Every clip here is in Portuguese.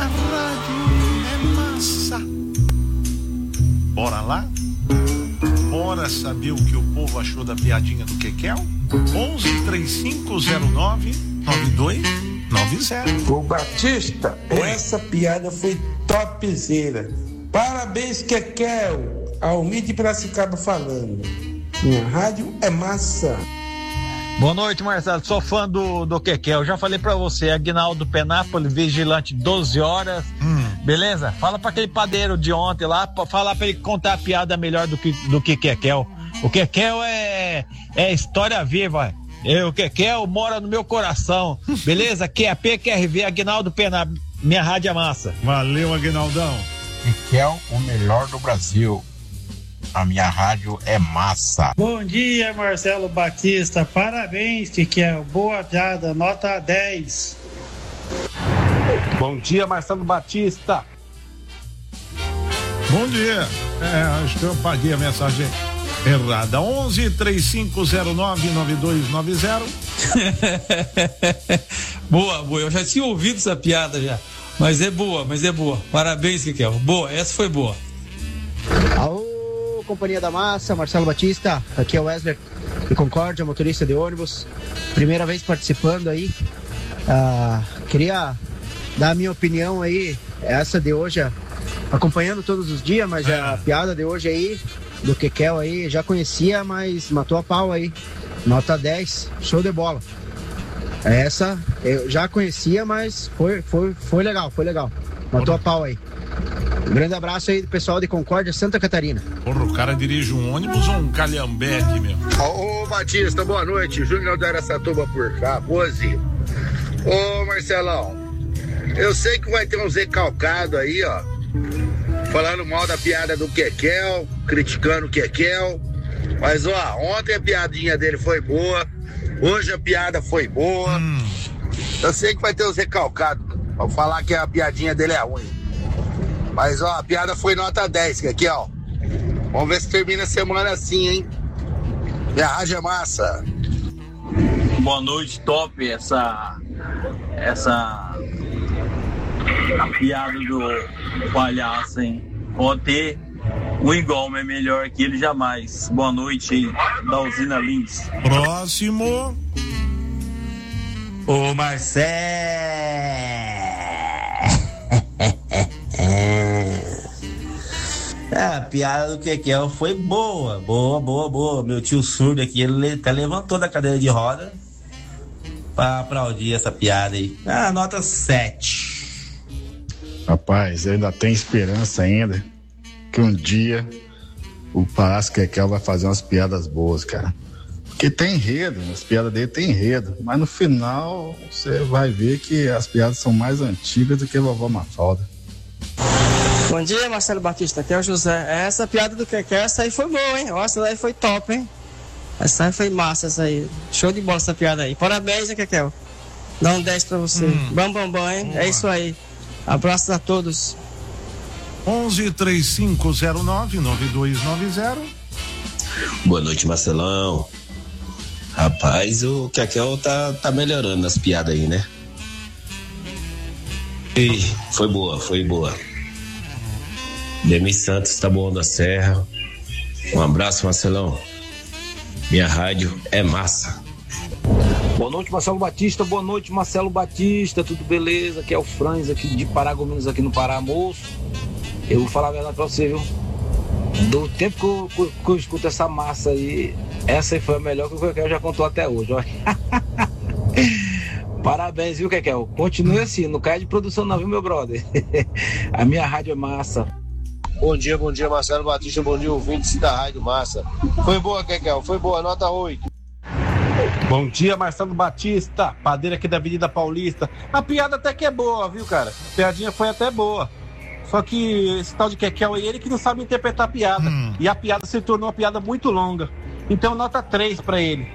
rádio é massa. Bora lá? Bora saber o que o povo achou da piadinha do Kekel? 11-3509-9290. Ô Batista, essa piada foi topzera. Parabéns, Kekel. Almir de Piracicaba falando. Minha rádio é massa. Boa noite, Marcelo. Sou fã do Kekel. Já falei pra você, Aguinaldo Penápolis, vigilante 12 horas. Beleza? Fala pra aquele padeiro de ontem lá, fala pra ele contar a piada melhor do que Kekel. O Kekel é história viva. O Kekel mora no meu coração. Beleza? QAP, QRV, Aguinaldo Penápolis. Minha rádio é massa. Valeu, Aguinaldão. Kekel, o melhor do Brasil. A minha rádio é massa. Bom dia, Marcelo Batista. Parabéns, Kekel. Boa piada, nota 10. Bom dia, Marcelo Batista. Bom dia. Acho que eu apaguei a mensagem errada. 11-3509-9290. Boa. Eu já tinha ouvido essa piada já. Mas é boa. Parabéns, Kekel. Boa, essa foi boa. Alô, Companhia da Massa, Marcelo Batista, aqui é o Wesley de Concórdia, motorista de ônibus, primeira vez participando aí. Queria dar a minha opinião aí, essa de hoje, acompanhando todos os dias, mas a piada de hoje aí, do Kekel aí, já conhecia, mas matou a pau aí, nota 10, show de bola. Essa eu já conhecia, mas foi legal, matou a pau aí. Um grande abraço aí do pessoal de Concórdia, Santa Catarina. Porra, o cara dirige um ônibus ou um calhambeque, meu? Ô Batista, boa noite. Júnior da Araçatuba por cá, Pose. Ô Marcelão, eu sei que vai ter uns recalcados aí, ó, falando mal da piada do Kekel, criticando o Kekel. Mas, ó, ontem a piadinha dele foi boa, hoje a piada foi boa. Eu sei que vai ter uns recalcados pra falar que a piadinha dele é ruim. Mas, ó, a piada foi nota 10, Kekel. Vamos ver se termina a semana assim, hein? Minha rádio é massa. Boa noite, top. Essa a piada do palhaço, hein? Pode ter um igual, mas melhor que ele jamais. Boa noite aí, da usina Lins. Próximo. Ô Marcelo. A piada do Kekel foi boa. Meu tio surdo aqui, ele até levantou da cadeira de roda pra aplaudir essa piada aí. Nota 7. Rapaz, eu ainda tenho esperança ainda que um dia o Palácio Kekel vai fazer umas piadas boas, cara. Porque tem enredo, as piadas dele tem enredo, mas no final você vai ver que as piadas são mais antigas do que a vovó Mafalda. Bom dia, Marcelo Batista, aqui é o José. Essa piada do Kekel, essa aí foi boa, hein? Essa daí foi top, hein? Essa aí foi massa, essa aí. Show de bola essa piada aí. Parabéns, hein, Kekel? Dá um 10 pra você. Bam, hein? Boa. É isso aí. Abraços a todos. 11-3509-9290. Boa noite, Marcelão. Rapaz, o Kekel tá melhorando nas piadas aí, né? E foi boa. Demis Santos, Taboão da Serra. Um abraço, Marcelão. Minha rádio é massa. Boa noite, Marcelo Batista. Boa noite, Marcelo Batista. Tudo beleza? Aqui é o Franz, aqui de Paragominas, aqui no Pará, moço. Eu vou falar a verdade pra você, viu? Do tempo que eu escuto essa massa aí, essa aí foi a melhor que o Kekel já contou até hoje, ó. Parabéns, viu, Kekel? Continue assim, não cai de produção não, viu, meu brother? A minha rádio é massa. Bom dia, Marcelo Batista, bom dia, ouvintes da Rádio Massa. Foi boa, Kekel, foi boa, nota 8. Bom dia, Marcelo Batista, padeiro aqui da Avenida Paulista. A piada até que é boa, viu, cara? A piadinha foi até boa. Só que esse tal de Kekel aí, ele que não sabe interpretar a piada. E a piada se tornou uma piada muito longa. Então, nota 3 pra ele.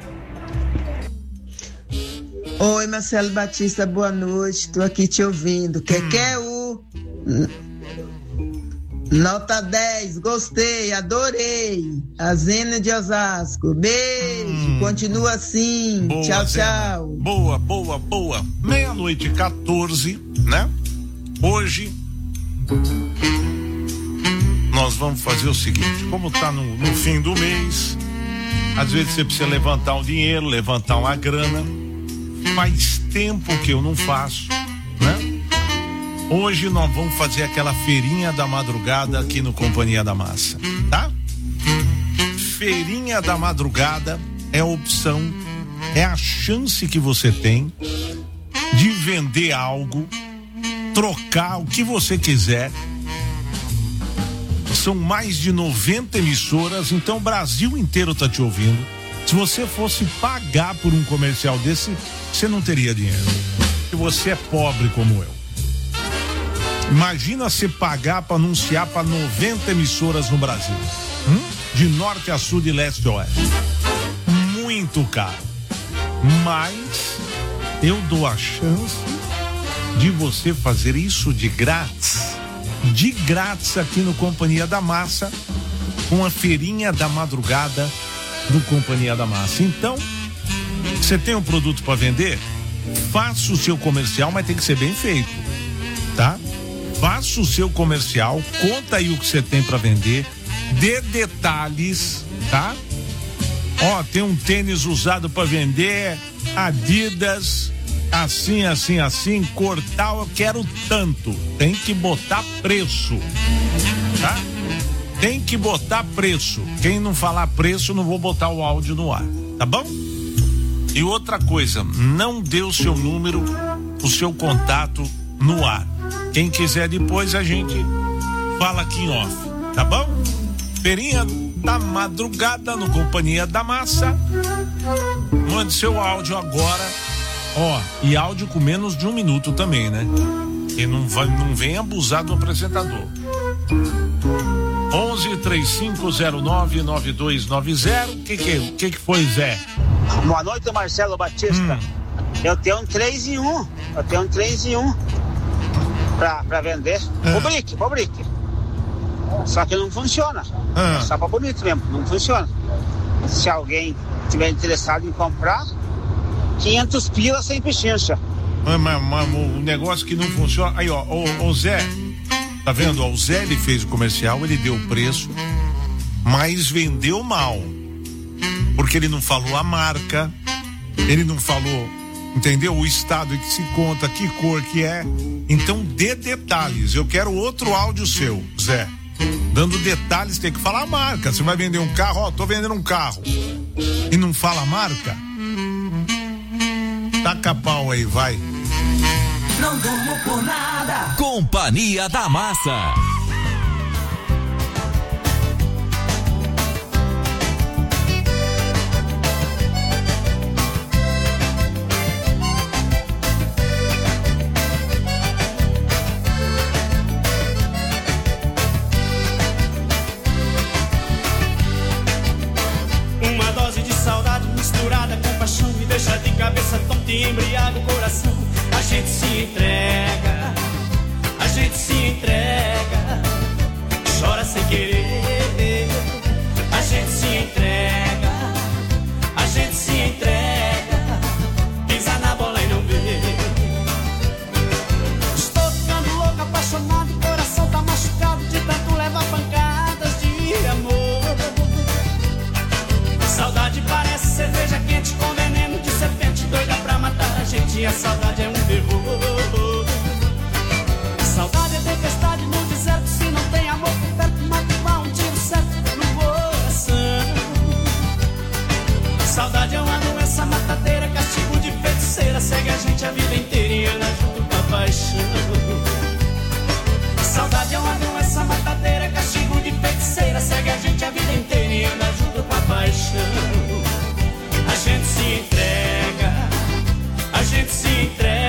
Oi, Marcelo Batista, boa noite. Tô aqui te ouvindo. Kekel, nota 10, gostei, adorei. A Zena de Osasco, beijo, continua assim. Boa, tchau, Zena. tchau. Boa. 00:14, né? Hoje nós vamos fazer o seguinte, como tá no fim do mês, às vezes você precisa levantar um dinheiro, levantar uma grana. Faz tempo que eu não faço, né? Hoje nós vamos fazer aquela feirinha da madrugada aqui no Companhia da Massa, tá? Feirinha da madrugada é a opção, é a chance que você tem de vender algo, trocar o que você quiser. São mais de 90 emissoras, então o Brasil inteiro tá te ouvindo. Se você fosse pagar por um comercial desse, você não teria dinheiro. Se você é pobre como eu. Imagina você pagar para anunciar para 90 emissoras no Brasil. De norte a sul, de leste a oeste. Muito caro. Mas eu dou a chance de você fazer isso de grátis. De grátis aqui no Companhia da Massa, com a feirinha da madrugada do Companhia da Massa. Então, você tem um produto para vender? Faça o seu comercial, mas tem que ser bem feito, tá? Faça o seu comercial, conta aí o que você tem para vender, dê detalhes, tá? Ó, tem um tênis usado para vender, Adidas, assim, cortar, eu quero tanto. Tem que botar preço, tá? Tem que botar preço. Quem não falar preço, não vou botar o áudio no ar, tá bom? E outra coisa, não dê o seu número, o seu contato no ar. Quem quiser depois a gente fala aqui em off, tá bom? Feirinha da madrugada no Companhia da Massa. Mande seu áudio agora. Ó, e áudio com menos de 1 minuto também, né? E não vem abusar do apresentador. 11-3509-9290. O que foi, Zé? Boa noite, Marcelo Batista. Eu tenho um 3 em 1. Pra vender. Publique. Só que não funciona. É só pra bonito mesmo, não funciona. Se alguém tiver interessado em comprar, 500 pila sem pechincha. Mas o negócio que não funciona. Aí, ó, o Zé, tá vendo? O Zé, ele fez o comercial, ele deu o preço, mas vendeu mal. Porque ele não falou a marca, ele não falou, entendeu? O estado em que se conta, que cor que é. Então, dê detalhes. Eu quero outro áudio seu, Zé. Dando detalhes, tem que falar a marca. Você vai vender um carro, ó, tô vendendo um carro. E não fala a marca? Taca pau aí, vai. Não durmo por nada. Companhia da Massa. Uma dose de saudade misturada com paixão me deixa de cabeça tonta e embriaga o coração. A gente se entrega, chora sem querer. A gente se entrega, pisa na bola e não vê. Estou ficando louco, apaixonado, o coração tá machucado de tanto levar pancadas de amor. Saudade parece cerveja quente com veneno de serpente, doida pra matar a gente. A saudade é um terror. Saudade é tempestade no deserto. Se não tem amor por perto, mata um tiro certo no coração. Saudade é uma doença matadeira, castigo de feiticeira, segue a gente a vida inteira e anda junto com a paixão. Saudade é uma doença matadeira, castigo de feiticeira, segue a gente a vida inteira e anda junto com a paixão. A gente se entrega,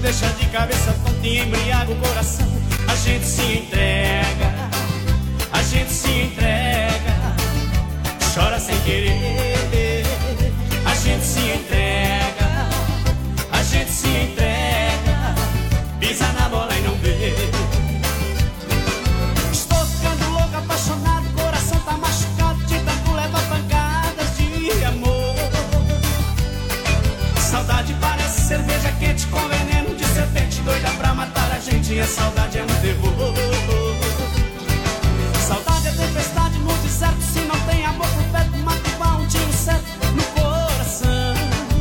deixa de cabeça tonta e embriaga o coração. A gente se entrega, a gente se entrega, chora sem querer. A gente se entrega, a gente se entrega, pisa na bola e não vê. Estou ficando louco, apaixonado, coração tá machucado de tanto levar pancadas de amor. Saudade parece cerveja quente com veneno de serpente, doida pra matar a gente, e a saudade é um terror. Saudade é tempestade no deserto, se não tem amor por perto, mata igual um tiro certo no coração.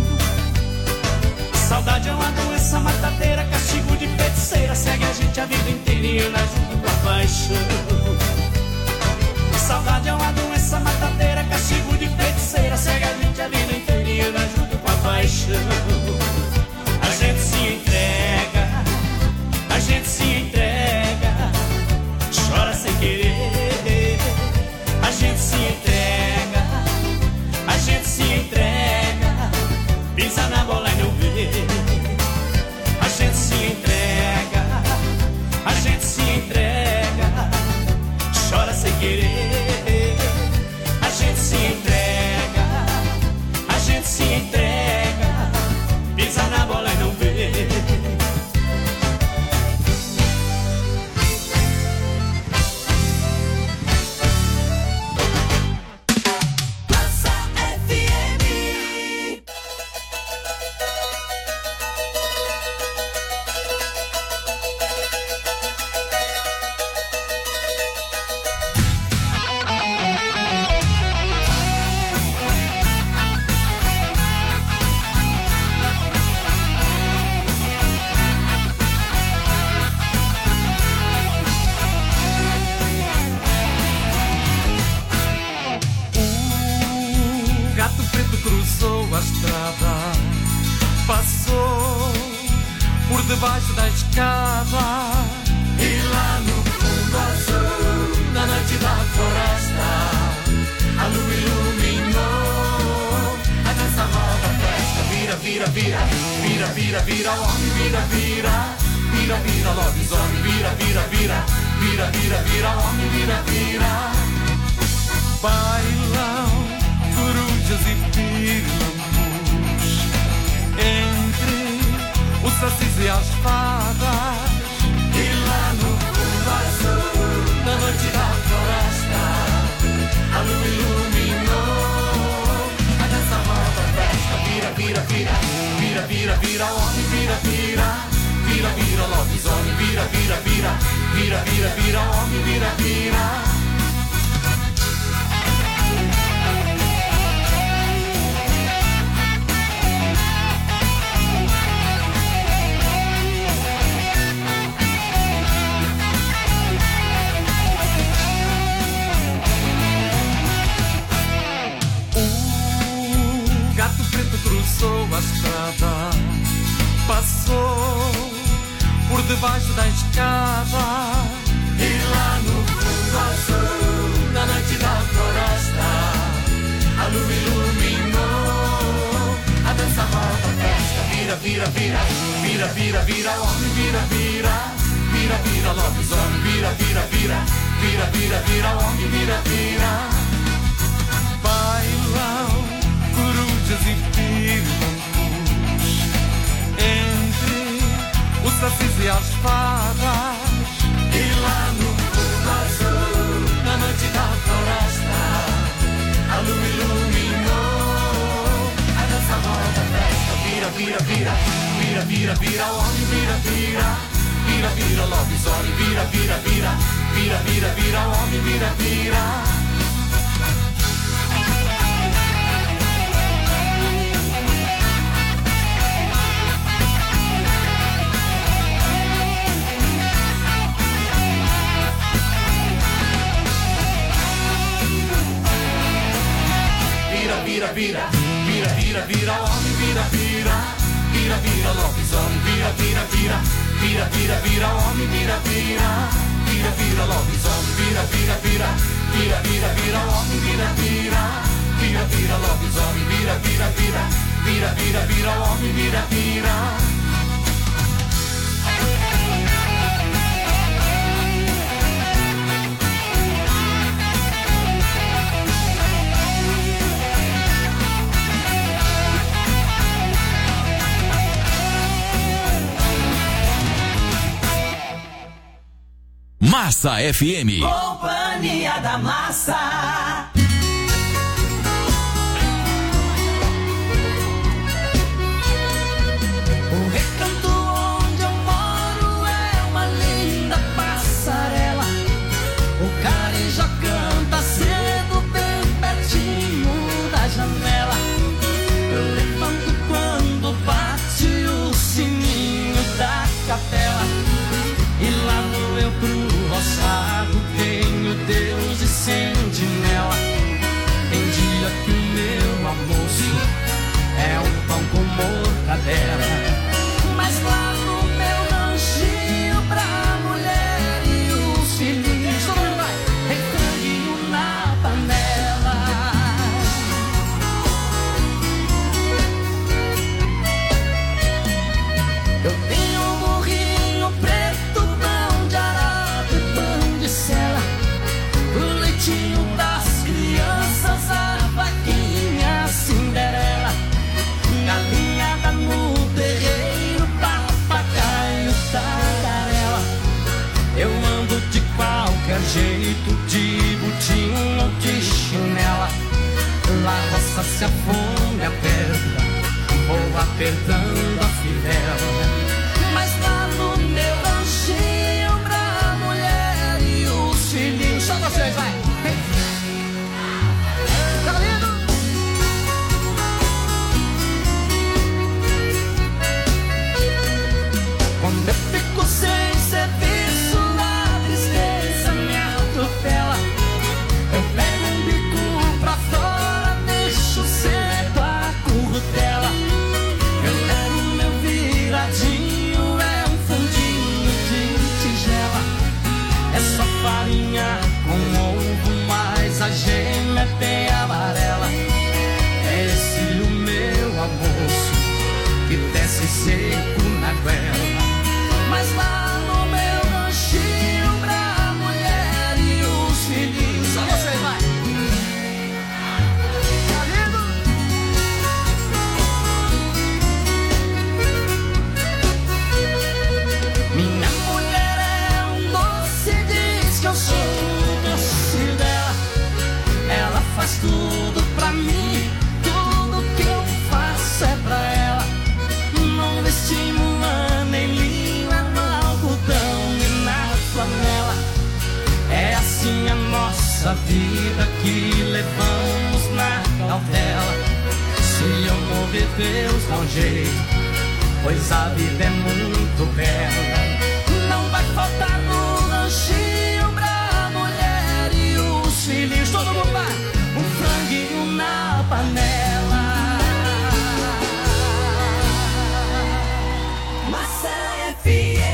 Saudade é uma doença matadeira, castigo de feiticeira, segue a gente a vida inteira e anda junto com a paixão. Saudade é uma doença matadeira, castigo de feiticeira, segue a gente a vida inteira e anda junto com a paixão. A gente se entrega, a gente se entrega, chora sem querer. A gente se entrega, a gente se entrega, pisa na bola e não vê. A gente se entrega, a gente se entrega, chora sem querer. A gente se entrega, a gente se entrega, pisa na bola e não vê. Passou por debaixo da escada e lá no fundo azul, na noite da floresta, a lua iluminou a dança roda festa. Vira, vira, vira, vira, vira, vira, homem, vira, vira, vira, vira, lobisomem, vira, vira, vira, vira, vira, vira, homem, vira, vira. Bailão, corujas e pirilampus, entre os sacis e as fadas, e lá no fundo azul, na noite da floresta, a lua iluminou a dança roda festa. Vira, vira, vira, vira, vira, vira, homem, vira, vira, vira, vira, lobisomem, vira, vira, vira, vira, vira, vira, homem, vira, vira. Cruzou a estrada, passou por debaixo da escada, e lá no fundo azul, na noite da floresta, a lua iluminou a dança roda festa. Vira, vira, vira, vira, vira, vira, homem, vira, vira, vira, vira, lobisomem, vira, vira, vira, vira, vira, vira, homem, vira, vira. Bailão, corujas e pirilampus, entre os sacis e as fadas, e lá no fundo azul, na noite da floresta, a lua iluminou a dança roda festa. Vira, vira, vira, vira, vira, vira, homem, vira, vira, vira, vira, lobisomem, vira, vira, vira, vira, vira, vira, homem, vira, vira. Vira, vira, vira, vira, vira, homem, vira, vira, vira, vira, lobisomem, vira, vira, vira, vira, vira, vira, homem, vira, vira, vira, vira, lobisomem, vira, vira, vira, vira, vira, vira, homem, vira, vira, vira, vira, lobisomem, vira, vira, vira, vira, vira, vira, homem, vira, vira. Massa FM. Companhia da Massa. O recanto onde eu moro é uma linda passarela. O carijó canta cedo bem pertinho da janela. Eu levanto quando bate o sininho da capela. E lá vou eu pro roçado, tenho Deus e sentinela. Tem dia que o meu almoço é um pão com mortadela. Mas lá no meu ranchinho pra mulher e os filhinhos, todo mundo vai, tem franguinho na panela. Eu tenho um burrinho preto, pão de arado e pão de sela. O leitinho das crianças, a vaquinha Cinderela. Galinhada no terreiro, papagaio, tagarela. Eu ando de qualquer jeito, de botinho ou de chinela. Lá a roça se a fome aperta, vou apertando a fivela. Mas lá no meu ranchinho pra mulher e os filhinhos, só vocês, vai! Tá lindo? Quando eu fico sem serviço, a tristeza me atropela. Eu pego um bico pra fora, deixo cedo a currutela. Eu levo meu viradinho, é um fundinho de tigela. É só farinha com ovo, mas a gema é bem amarela. É esse o meu almoço, que desce seco na goela. Mas lá no meu ranchinho pra mulher e os filhinhos, só vocês, vai! Tá lindo? Minha mulher é um doce, diz que eu sou o doce dela. Ela faz tudo pra mim, tudo que eu faço é pra ela. Não vestimos lã nem linha no algodão e na flanela. É assim a nossa vida que levamos na cautela. Se eu morrer, Deus dá um jeito, pois a vida é muito bela. Não vai faltar no ranchinho pra mulher e os filhinhos, todo mundo vai, um franguinho na panela. Massa FM.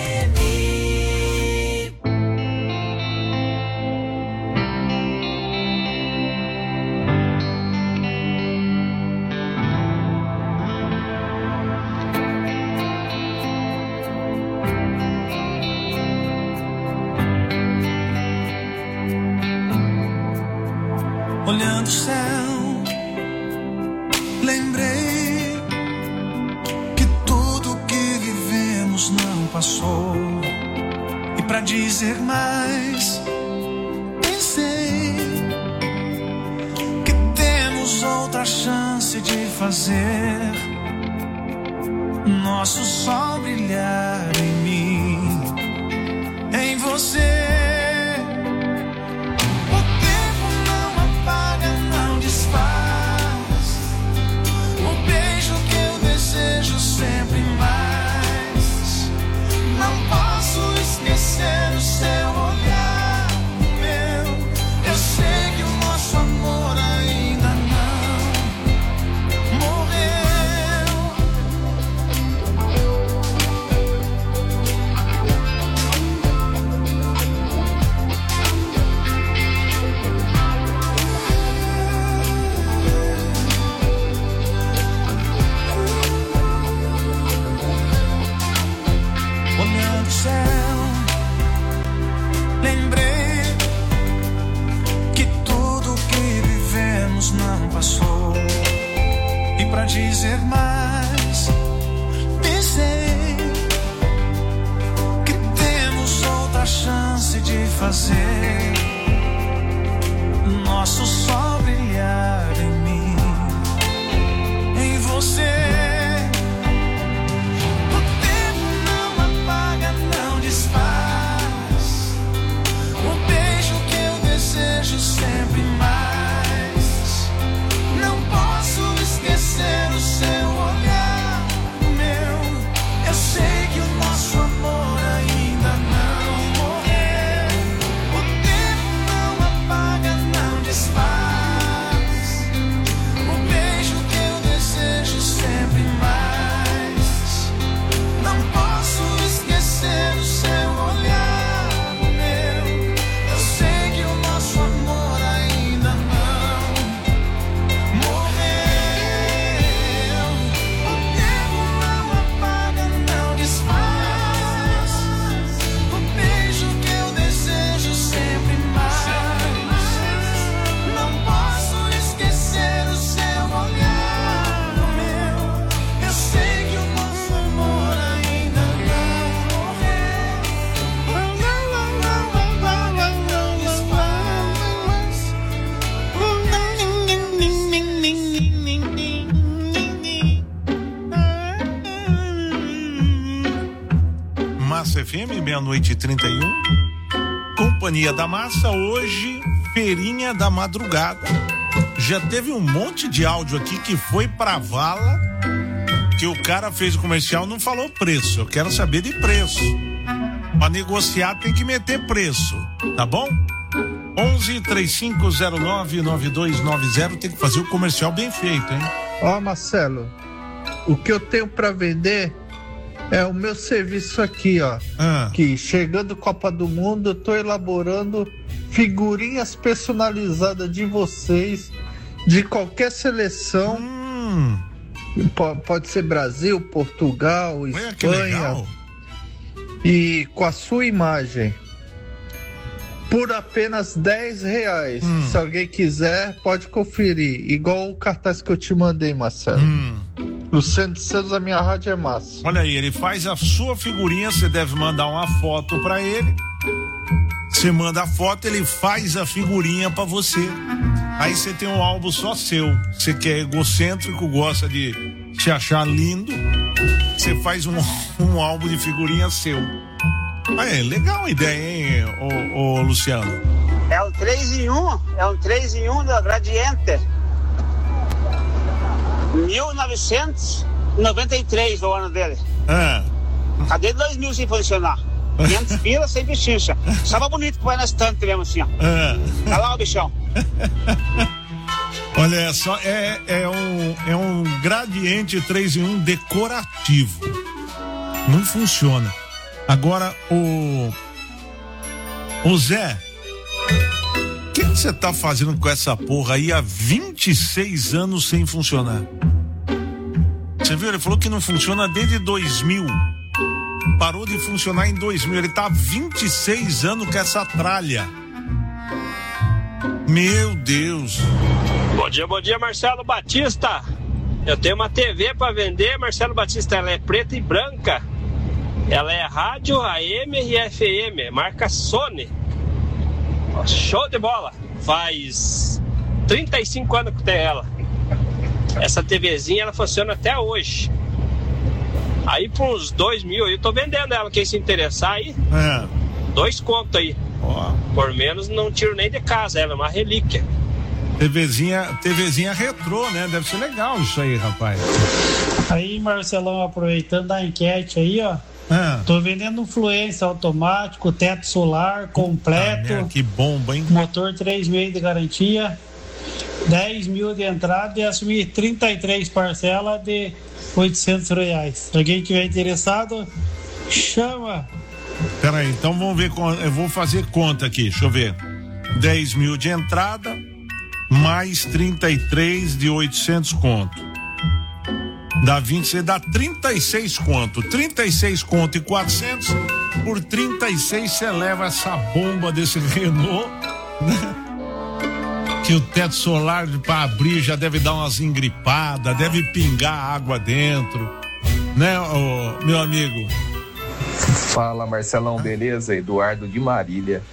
Olhando o céu, lembrei que tudo que vivemos não passou. E pra dizer mais, pensei que temos outra chance de fazer nosso sol brilhar em mim, em você. Sempre mais, não posso esquecer o seu olhar, o meu. Eu sei que o nosso amor ainda não morreu. dizer mais. Pensei que temos outra chance fazer nosso sol brilhar em mim, em você. O tempo não apaga, não desfaz o beijo que eu desejo sempre mais. Não posso esquecer o seu olhar, meu. Eu sei que o nosso amor ainda não morreu. O tempo não apaga, não desfaz o beijo que eu desejo sempre mais. Não posso esquecer o seu olhar, meu. Eu sei que o nosso amor ainda não morreu. O tempo não apaga, não desfaz o beijo que eu desejo sempre mais. Não posso esquecer o seu olhar, meu. Eu sei que o nosso amor ainda não morreu. Massa FM, 00:31. Companhia da Massa, hoje, feirinha da madrugada. Já teve um monte de áudio aqui que foi pra vala, que o cara fez o comercial, não falou preço. Eu quero saber de preço. Pra negociar tem que meter preço, tá bom? 11-3509-9290, tem que fazer o comercial bem feito, hein? Ó, Marcelo, o que eu tenho pra vender é o meu serviço aqui, ó. Que chegando Copa do Mundo, eu tô elaborando figurinhas personalizadas de vocês, de qualquer seleção. Pode ser Brasil, Portugal, Espanha. E com a sua imagem. Por apenas R$10. Se alguém quiser, pode conferir. Igual o cartaz que eu te mandei, Marcelo. Luciano Santos, a minha rádio é massa. Olha aí, ele faz a sua figurinha, você deve mandar uma foto pra ele. Você manda a foto, ele faz a figurinha pra você. Aí você tem um álbum só seu. Você que é egocêntrico, gosta de se achar lindo, você faz um álbum de figurinha seu. É legal a ideia, hein, ô Luciano? É um 3 em 1, é um 3 em 1 da Gradiente. 1993 o ano dele. Cadê 2000 sem funcionar? 500 pila sem bichincha. Estava bonito pra ir na estante mesmo assim, ó. Tá lá o bichão. Olha só, é um Gradiente 3 em 1 decorativo. Não funciona. Agora, o Zé, o que você tá fazendo com essa porra aí há 26 anos sem funcionar? Você viu? Ele falou que não funciona desde 2000. Parou de funcionar em 2000. Ele tá há 26 anos com essa tralha. Meu Deus. Bom dia, Marcelo Batista. Eu tenho uma TV pra vender, Marcelo Batista. Ela é preta e branca. Ela é rádio AM e FM, marca Sony. Show de bola. Faz 35 anos que tem ela. Essa TVzinha, ela funciona até hoje. Aí por uns 2.000 eu tô vendendo ela. Quem se interessar aí, 2 contos aí. Por menos não tiro nem de casa, ela é uma relíquia. TVzinha retrô, né? Deve ser legal isso aí, rapaz. Aí, Marcelão, aproveitando a enquete aí, ó. Tô vendendo um Fluence automático, teto solar completo. Que bomba, hein? Motor 3,5 de garantia, 10.000 de entrada e assumir 33 parcelas de R$800. Se alguém tiver interessado, chama. Peraí, então vamos ver, eu vou fazer conta aqui, deixa eu ver. 10.000 de entrada, mais 33 de 800 conto. Dá 20, você dá 36 conto. 36 conto e 400. Por 36 você leva essa bomba desse Renault, né? Que o teto solar para abrir já deve dar umas engripadas, deve pingar água dentro, né, meu amigo? Fala, Marcelão, beleza? Eduardo de Marília.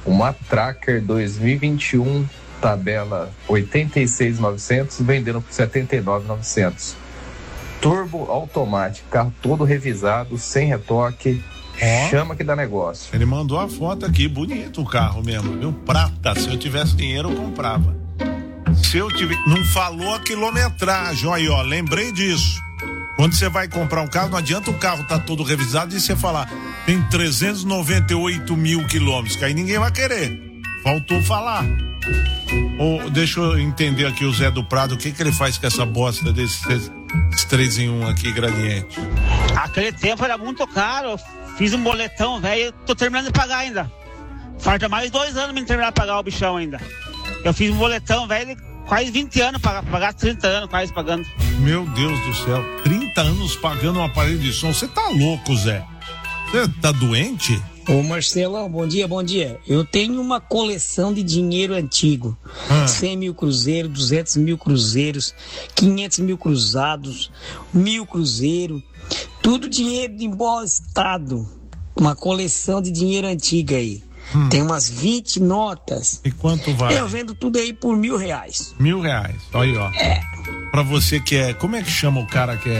uma Tracker 2021, tabela 86.900, vendendo por 79.900. Turbo automático, carro todo revisado, sem retoque. Chama que dá negócio. Ele mandou a foto aqui, bonito o carro mesmo, viu? Prata, se eu tivesse dinheiro eu comprava. Se eu tiver, não falou a quilometragem, aí ó, lembrei disso. Quando você vai comprar um carro, não adianta o carro tá todo revisado e você falar, tem 398 mil quilômetros, que aí ninguém vai querer. Faltou falar. Ou deixa eu entender aqui o Zé do Prado, o que ele faz com essa bosta desses 3 em 1 aqui, Gradiente? Aquele tempo era muito caro, fiz um boletão, velho, tô terminando de pagar ainda. Falta mais 2 anos pra terminar de pagar o bichão ainda. Eu fiz um boletão, velho, quase 20 anos para pagar, 30 anos quase pagando. Meu Deus do céu, 30 anos pagando um aparelho de som, você tá louco, Zé? Você tá doente? Ô Marcelão, bom dia, bom dia. Eu tenho uma coleção de dinheiro antigo. 100 mil cruzeiros, 200 mil cruzeiros, 500 mil cruzados, 1000 cruzeiros. Tudo dinheiro de bom estado. Uma coleção de dinheiro antigo aí. Tem umas 20 notas. E quanto vale? Eu vendo tudo aí por R$1.000. R$1.000, olha aí, ó. Pra você que é, como é que chama o cara que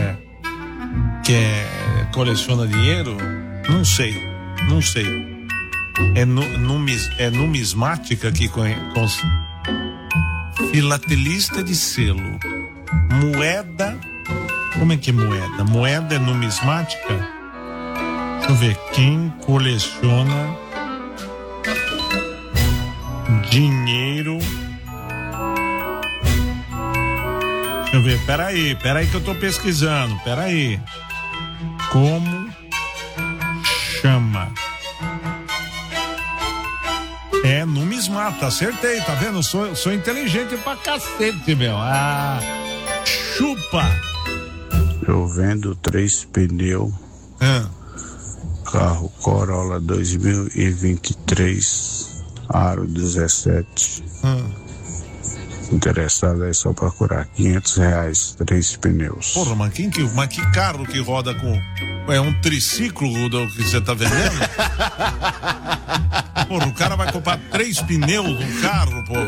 coleciona dinheiro? Não sei. É numismática aqui com filatelista de selo. Moeda, como é que é moeda? Moeda é numismática? Deixa eu ver, quem coleciona dinheiro. Deixa eu ver, peraí que eu tô pesquisando, peraí. Como chama? É numismata, acertei, tá vendo? Sou inteligente pra cacete, meu. Ah, chupa! Eu vendo 3 pneus. Carro Corolla 2023, aro 17. Interessado é só procurar R$500, 3 pneus. Porra, mas que carro que roda com... É um triciclo do que você tá vendendo? Porra, o cara vai comprar 3 pneus no carro, pô.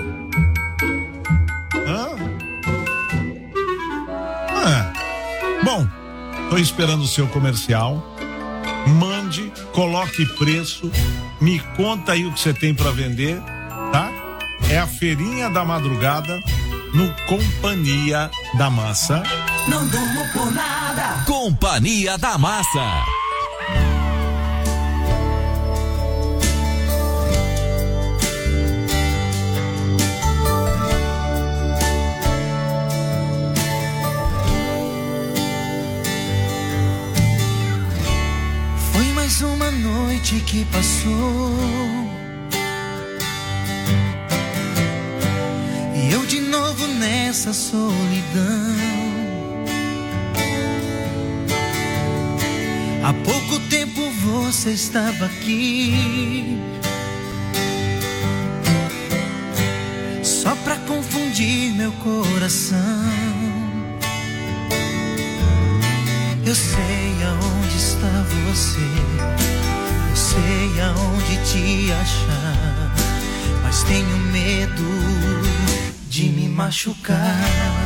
Bom, tô esperando o seu comercial. Mande, coloque preço, me conta aí o que você tem pra vender, tá? É a feirinha da madrugada no Companhia da Massa. Não durmo por nada. Companhia da Massa. Foi mais uma noite que passou. E eu de novo nessa solidão. Há pouco tempo você estava aqui, só pra confundir meu coração. Eu sei aonde está você, eu sei aonde te achar, mas tenho medo de me machucar,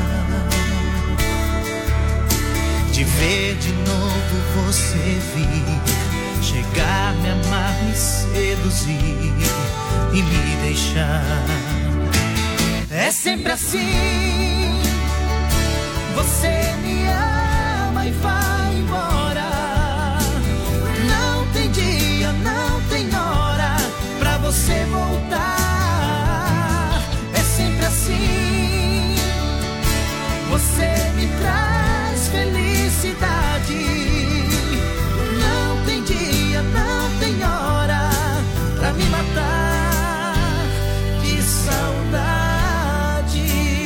de ver de novo você vir, chegar, me amar, me seduzir e me deixar. É sempre assim, você me ama e vai embora. Não tem dia, não tem hora pra você voltar. É sempre assim, você me traz felicidade. Não tem dia, não tem hora pra me matar de saudade.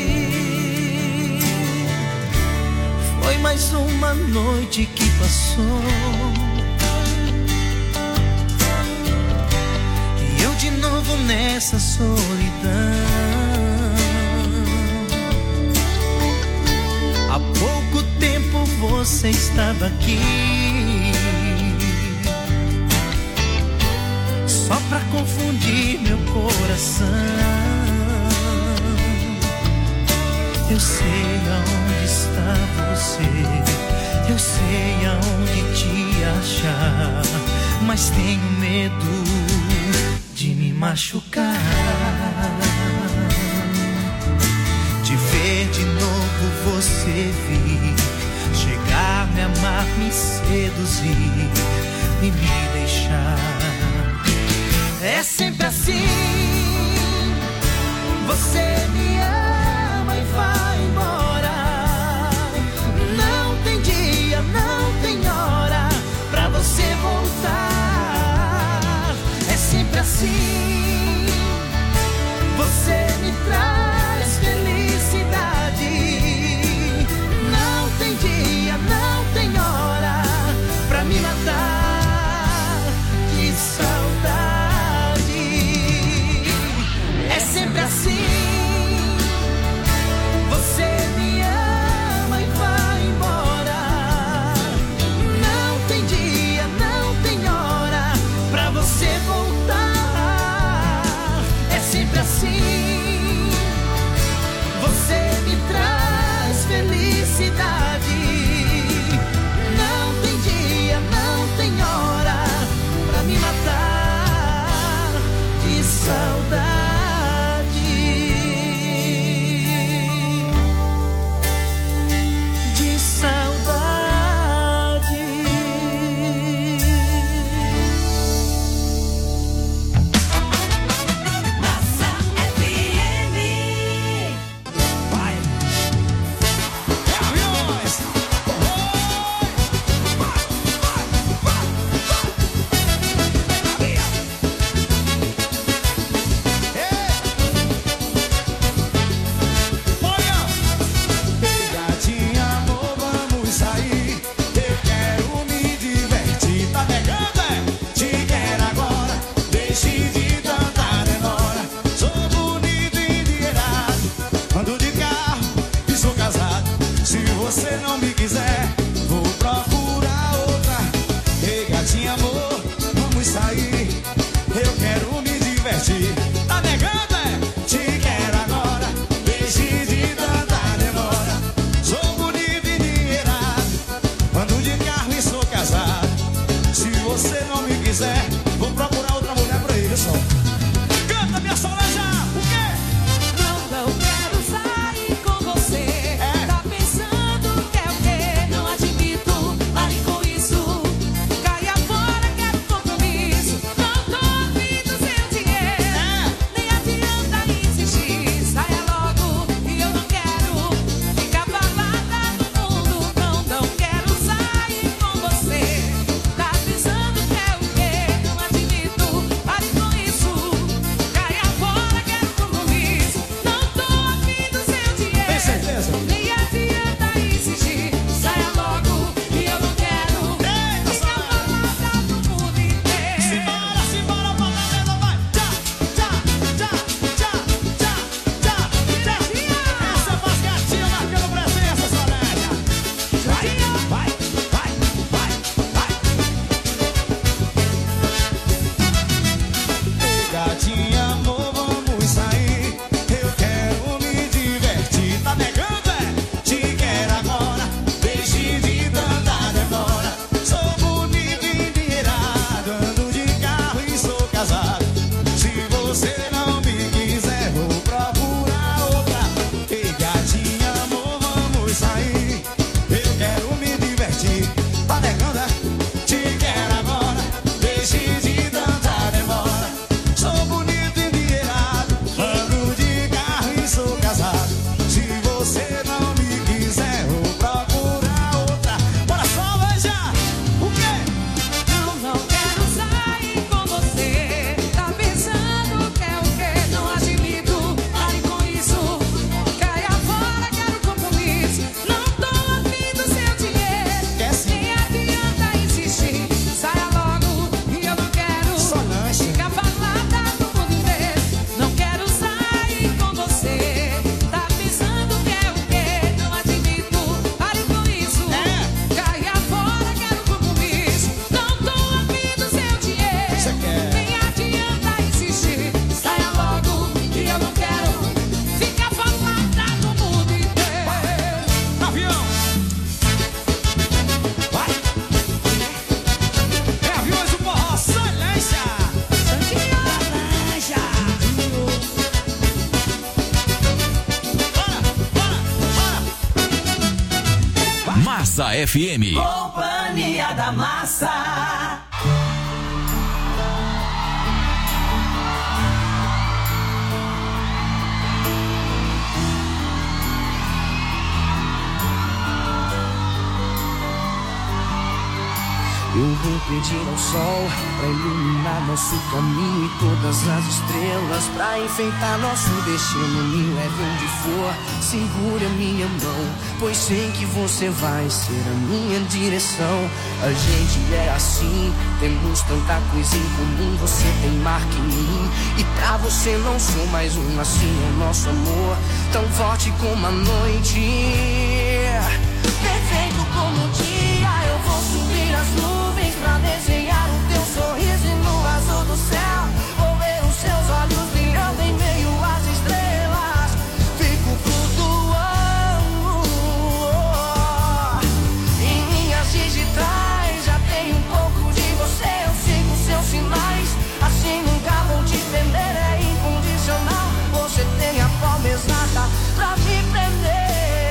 Foi mais uma noite que passou e eu de novo nessa solidão. Há pouco tempo você estava aqui, só pra confundir meu coração. Eu sei aonde está você, eu sei aonde te achar, mas tenho medo de me machucar, de ver de novo você vir, chegar, me amar, me seduzir e me deixar. É sempre assim, você me ama e vai embora. Não tem dia, não tem hora pra você voltar. É sempre assim, você me traz felicidade. Não tem dia, não tem hora pra me matar de saudade. É sempre assim, Massa FM. Companhia da Massa. Eu vou pedir ao sol pra iluminar nosso caminho e todas as estrelas pra enfeitar nosso destino. Me leve onde for, segure a minha mão, pois sei que você vai ser a minha direção. A gente é assim, temos tanta coisa em comum. Você tem marca em mim e pra você não sou mais um. Assim é o nosso amor, tão forte como a noite, perfeito como o dia. Eu vou subir as nuvens pra desenhar o teu sorriso e no azul do céu vou ver os seus olhos brilhando em meio às estrelas. Fico flutuando em minhas digitais. Já tenho um pouco de você, eu sigo seus sinais. Assim nunca vou te perder, é incondicional. Você tem a forma exata pra me prender.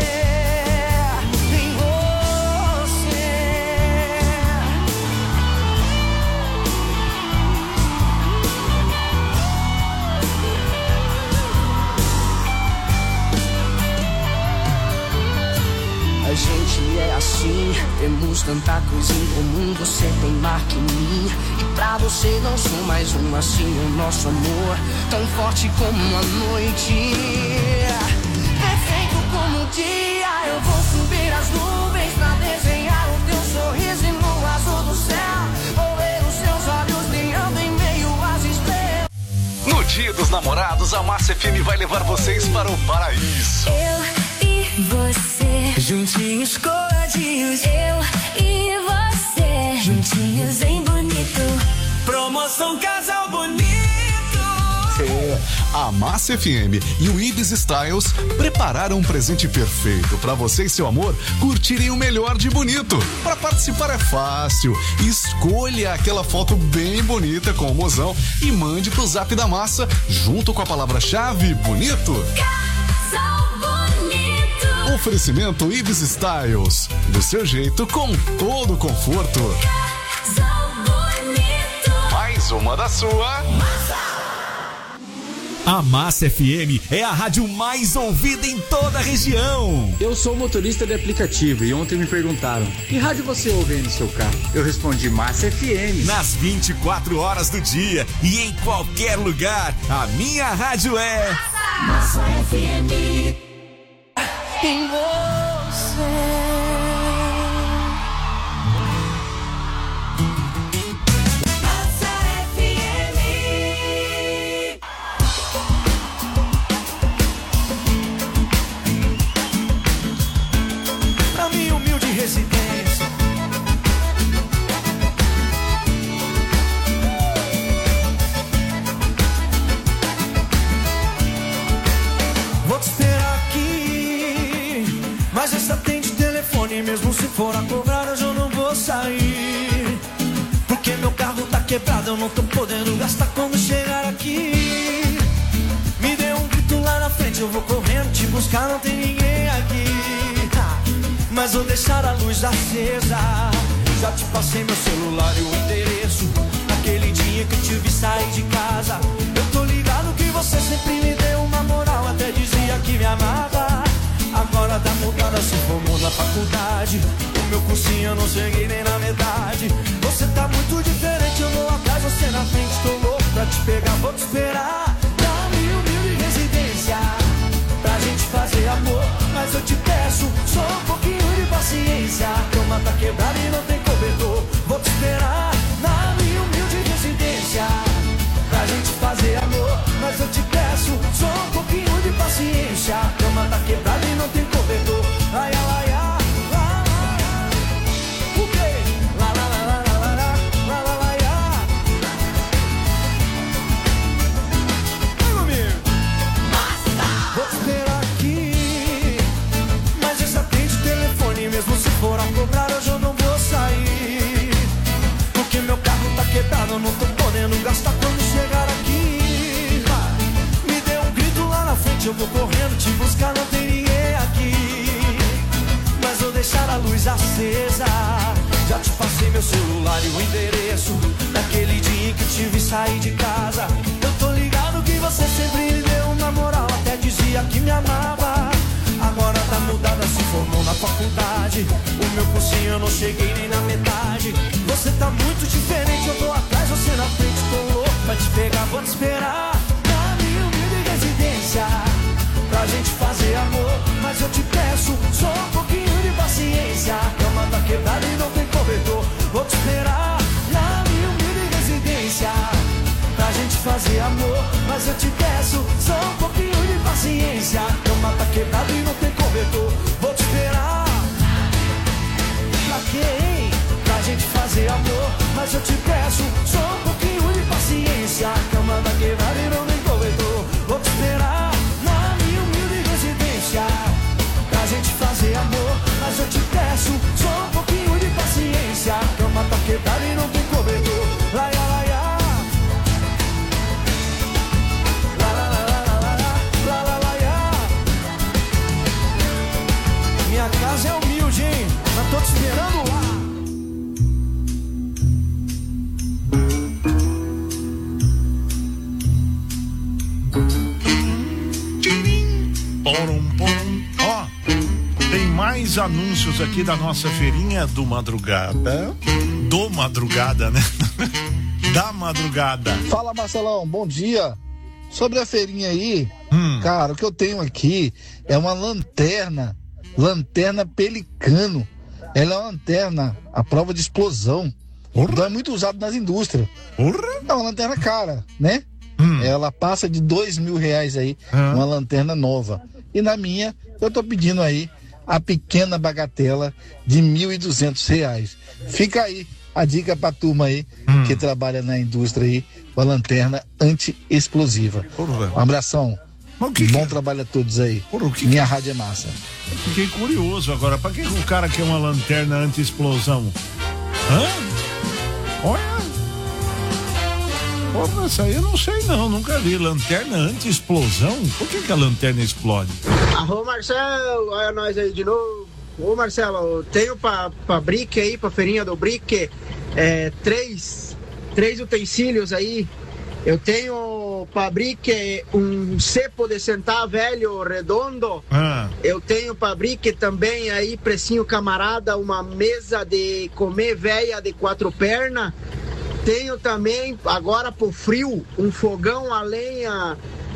A gente é assim, temos tanta coisa em comum. Você tem marca em mim e pra você não sou mais um. Assim o nosso amor, tão forte como a noite, perfeito como o dia. Eu vou subir as nuvens pra desenhar o teu sorriso e no azul do céu vou ver os seus olhos brilhando em meio às estrelas. No Dia dos Namorados, a Massa FM vai levar vocês para o paraíso. Eu e você, juntinhos coladinhos. Eu e você, juntinhos em bonito. Promoção Casal Bonito. A Massa FM e o Ibis Styles prepararam um presente perfeito para você e seu amor curtirem o melhor de bonito. Para participar é fácil. Escolha aquela foto bem bonita com o mozão e mande pro Zap da Massa junto com a palavra-chave bonito. Casal Bonito. Oferecimento Ibis Styles. Do seu jeito, com todo conforto. Casal Bonito. Mais uma da sua. Massa. A Massa FM é a rádio mais ouvida em toda a região. Eu sou motorista de aplicativo e ontem me perguntaram: que rádio você ouve aí no seu carro? Eu respondi: Massa FM. Nas 24 horas do dia e em qualquer lugar, a minha rádio é Massa FM. Em você. Residência. Vou te esperar aqui, mas essa atende telefone. Mesmo se for a cobrar, hoje eu não vou sair, porque meu carro tá quebrado, eu não tô podendo gastar quando chegar aqui. Me dê um grito lá na frente, eu vou correndo te buscar, não tem ninguém aqui. Mas vou deixar a luz acesa. Já te passei meu celular e o endereço. Naquele dia que eu te vi sair de casa, eu tô ligado que você sempre me deu uma moral, até dizia que me amava. Agora tá mudada, se formou na faculdade. O meu cursinho eu não cheguei nem na metade. Você tá muito diferente, eu vou atrás, você na frente. Tô louco pra te pegar, vou te esperar. Dá mil de residência pra gente fazer amor, mas eu te peço só um pouquinho de paciência. A cama tá quebrada e não tem cobertor. Vou te esperar na minha humilde residência pra gente fazer amor, mas eu te peço só um pouquinho de paciência. A cama tá quebrada e não tem cobertor. Ai, ai, ai, ai. O quê? Lá, lá, lá, lá, lá, lá, lá, lá, lá, lá. Vem comigo. Vou te esperar aqui, mas essa atende telefone. a luz acesa. Já te passei meu celular e o endereço daquele dia que te vi sair de casa. Eu tô ligado que você sempre me deu uma moral, até dizia que me amava. Agora tá mudada, se formou na faculdade. O meu cursinho eu não cheguei nem na metade. Você tá muito diferente, eu tô atrás, você na frente. Tô louco pra te pegar, vou te esperar na minha humilde residência pra gente fazer amor. Mas eu te peço só um pouquinho de paciência. A cama tá quebrada e não tem cobertor. Vou te esperar na minha humilde residência pra gente fazer amor. Mas eu te peço só um pouquinho de paciência. A cama tá quebrada e não tem cobertor. Vou te esperar. Pra quê, hein? Pra gente fazer amor. Mas eu te peço só um pouquinho de paciência. A cama tá quebrada e não tem cobertor. Vou te esperar na minha humilde residência pra gente fazer amor. Mas eu te peço só um pouquinho de paciência. A cama tá quebrada e não tem cobertor. Laia, laia. Minha casa é humilde, hein? Mas tô te esperando lá. Ó, tem mais anúncios aqui da nossa feirinha do Madrugada. Do Madrugada, né? Da Madrugada. Fala, Marcelão, bom dia. Sobre a feirinha aí, cara, o que eu tenho aqui é uma lanterna Pelicano. Ela é uma lanterna à prova de explosão. Então é muito usado nas indústrias. É uma lanterna cara, né? Ela passa de R$2.000 aí, uma lanterna nova. E na minha, eu tô pedindo aí a pequena bagatela de R$1.200. Fica aí a dica pra turma aí que trabalha na indústria aí com a lanterna anti-explosiva. Um abração. Bom trabalho a todos aí. Minha rádio é massa. Fiquei curioso agora. Pra que o cara quer uma lanterna anti-explosão? Olha. Pô, essa aí eu não sei não, nunca vi. Lanterna anti-explosão? Por que a lanterna explode? Alô, Marcelo, olha nós aí de novo. Ô, Marcelo, eu tenho pra Brick aí, pra feirinha do Brick, três utensílios aí. Eu tenho pra Brick um cepo de sentar velho redondo. Eu tenho pra Brick também aí, precinho camarada, uma mesa de comer velha de 4 pernas. Tenho também, agora pro frio, um fogão a lenha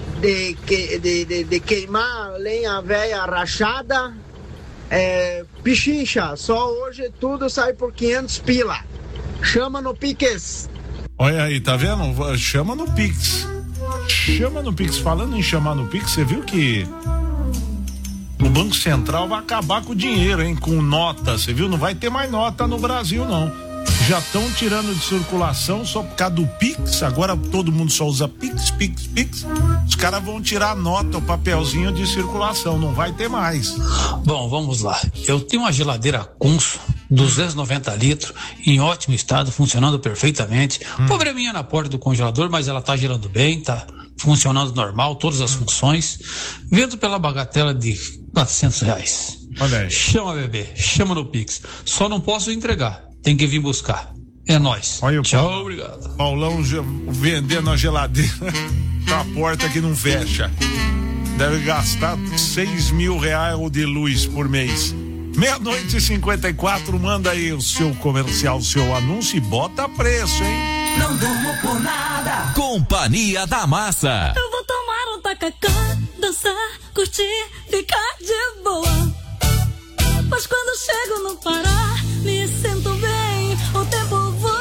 de queimar lenha velha rachada. Pichincha, só hoje tudo sai por 500 pila. Chama no Pix. Olha aí, tá vendo? Chama no Pix. Chama no Pix. Falando em chamar no Pix, você viu que o Banco Central vai acabar com o dinheiro, hein? Com nota, você viu? Não vai ter mais nota no Brasil, não. Já estão tirando de circulação só por causa do Pix. Agora todo mundo só usa Pix. Os caras vão tirar a nota, o papelzinho de circulação. Não vai ter mais. Bom, vamos lá. Eu tenho uma geladeira Kunso, 290 litros, em ótimo estado, funcionando perfeitamente. Probleminha na porta do congelador, mas ela tá girando bem, tá funcionando normal, todas as funções. Vendo pela bagatela de R$400. Olha aí. Chama, bebê, chama no Pix. Só não posso entregar. Tem que vir buscar. É nóis. Tchau, obrigado. Paulão vendendo a geladeira a porta que não fecha. Deve gastar R$6.000 de luz por mês. 12:54, manda aí o seu comercial, o seu anúncio e bota preço, hein? Não durmo por nada. Companhia da Massa. Eu vou tomar um tacacá, dançar, curtir, ficar de boa. Mas quando chego no Pará, me sinto bem, o tempo voa.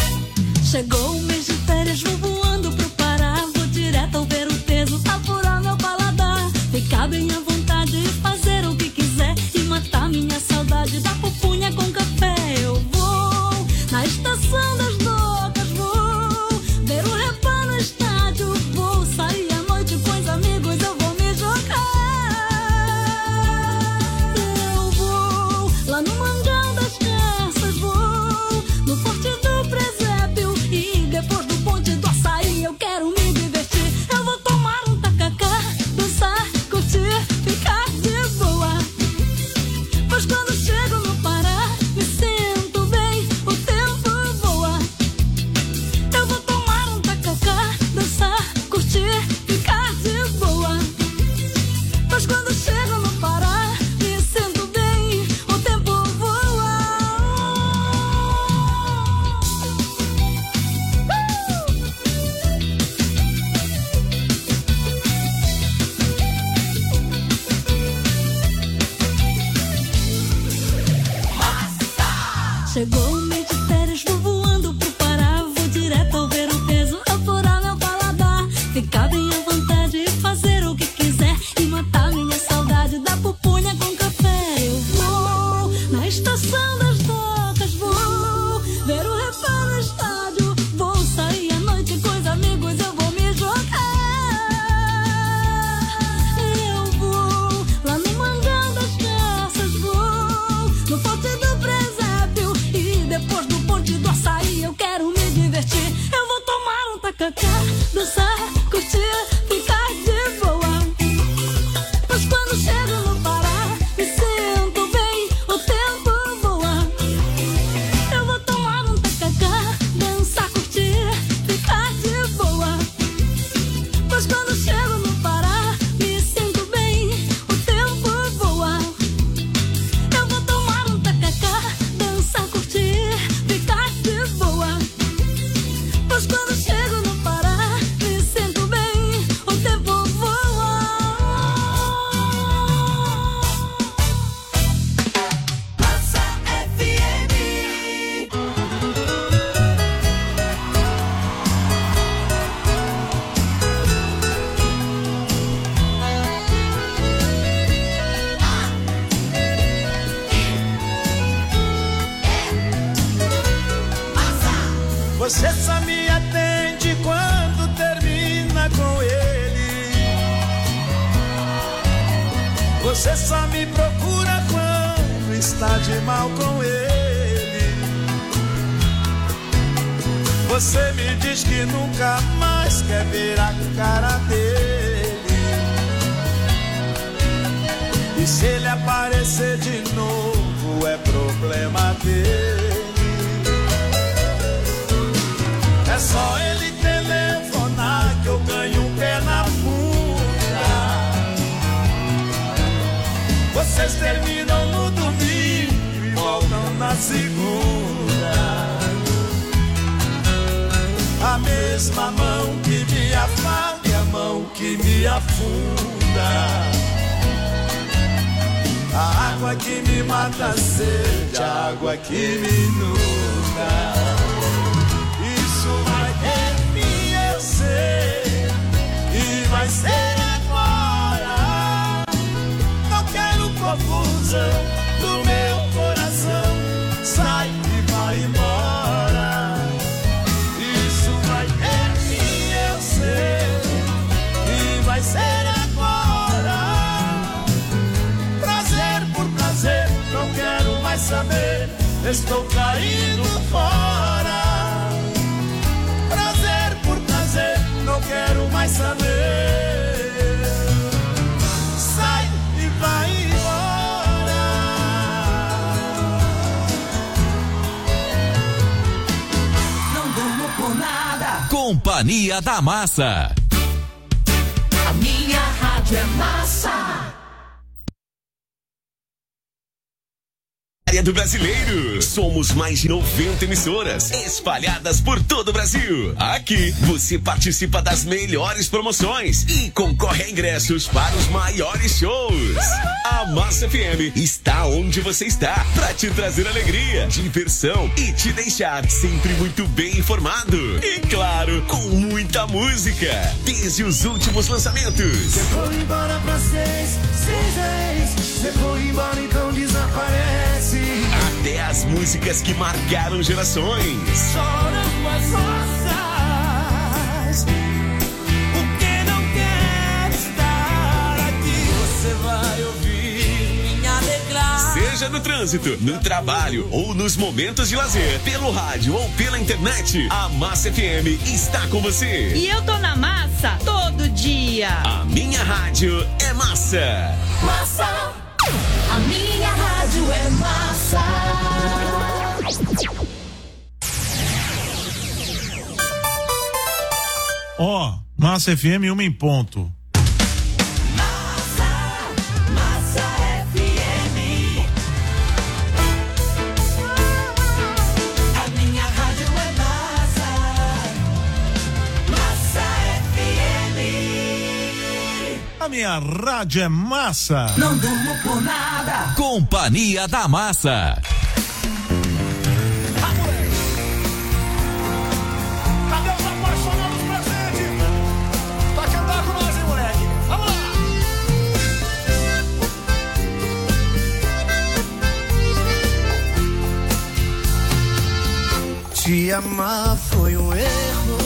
Chegou o mês de férias, vou voando pro Pará, vou direto ao ver o peso, apurar meu Chegou o mês de férias, vou voando pro Pará. Vou direto ao ver o peso, apurar meu paladar. Ficar bem à vontade, fazer o que quiser e matar minha saudade da pupunha com café. Eu vou na estação das docas, vou ver o refém no estádio. Vou sair à noite com os amigos, eu vou me jogar. Eu vou lá no Mangão das Garças, vou no Forte do Presépio e depois do Ponte do Açaí eu quero me divertir. Eu vou tomar um tacacá, dançar, curtir, ficar de boa. Mas quando chego no Pará, me sinto bem, o tempo voa. Eu vou tomar um tacacá, dançar, curtir, ficar de boa. Mas quando chego no Pará, me sinto bem, o tempo voa. Eu vou tomar um tacacá, dançar, curtir, ficar de boa. Mas quando chego no Pará, me sinto bem, o tempo voa. Massa FM. Você só me atende quando termina com ele. Você só me procura quando está de mal com ele. Você me diz que nunca mais quer ver a cara dele. E se ele aparecer de novo é problema dele. É só ele telefonar que eu ganho um pé na bunda. Vocês terminam no domingo e voltam na segunda. A mesma mão que me afaga e a mão que me afunda. A água que me mata a sede, a água que me inunda. Vai ter fim, eu sei, e vai ser agora. Não quero confusão do meu coração. Sai e vai embora. Isso vai ter fim, eu sei, e vai ser agora. Prazer por prazer, não quero mais saber. Estou caindo fora. Não quero mais saber. Sai e vai embora. Não durmo por nada. Companhia da Massa. A minha rádio é massa. Do brasileiro. Somos mais de 90 emissoras espalhadas por todo o Brasil. Aqui você participa das melhores promoções e concorre a ingressos para os maiores shows. A Massa FM está onde você está para te trazer alegria, diversão e te deixar sempre muito bem informado. E claro, com muita música, desde os últimos lançamentos. Você foi embora pra 6 Você foi embora, então desaparece. Até as músicas que marcaram gerações. Choram as rosas, porque não quer estar aqui. Você vai ouvir minha declaração. Seja no trânsito, no trabalho ou nos momentos de lazer, pelo rádio ou pela internet, a Massa FM está com você. E eu tô na massa todo dia. A minha rádio é massa. Massa. A minha rádio é massa. Ó, Massa FM 1 em ponto. Massa FM. A minha rádio é massa. Massa FM. A minha rádio é massa. Não durmo por nada. Companhia da Massa. amar foi um erro.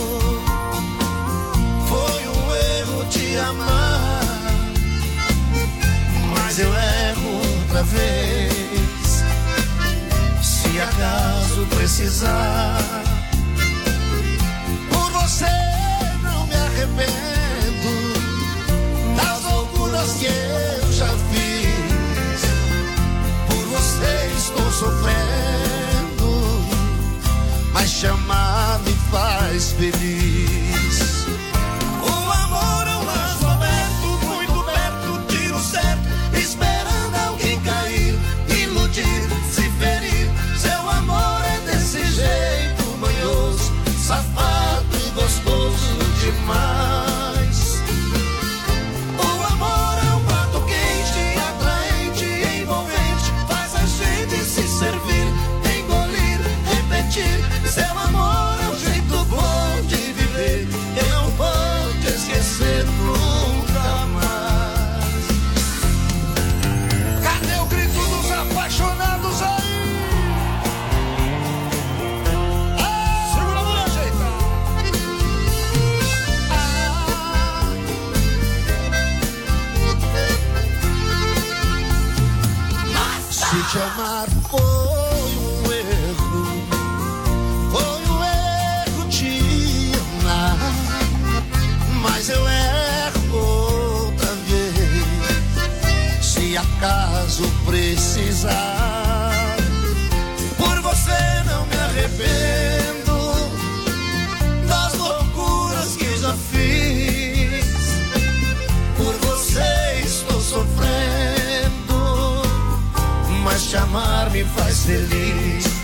Foi um erro te amar, mas eu erro outra vez. Se acaso precisar, por você não me arrependo das loucuras que eu já fiz. Por você estou sofrendo, mas te amar me faz feliz. O amor é um laço aberto, muito perto, tiro certo, esperando alguém cair, iludir, se ferir. Seu amor é desse jeito manhoso, safado e gostoso demais. O amor é um prato quente, atraente, envolvente, faz a gente se servir, engolir, repetir. Seu amor é um jeito bom de viver, eu não vou te esquecer nunca mais. Cadê o grito dos apaixonados aí? Segura a mão, ajeita. Se te amar foi um erro, foi um erro te amar, mas eu erro outra vez. Se acaso precisar, por você não me arrependo das loucuras que já fiz. Por você estou sofrendo, mas te amar me faz feliz.